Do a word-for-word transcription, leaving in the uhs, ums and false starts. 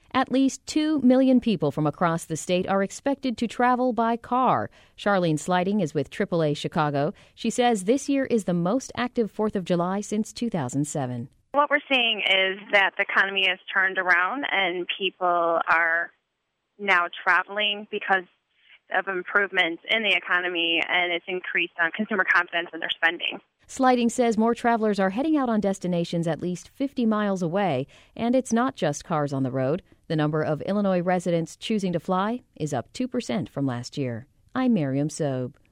At least two million people from across the state are expected to travel by car. Charlene Sliding is with triple A Chicago. She says this year is the most active fourth of July since two thousand seven. What we're seeing is that the economy has turned around and people are now traveling because of improvements in the economy, and it's increased on consumer confidence in their spending. Sliding says more travelers are heading out on destinations at least fifty miles away, and it's not just cars on the road. The number of Illinois residents choosing to fly is up two percent from last year. I'm Miriam Sobe.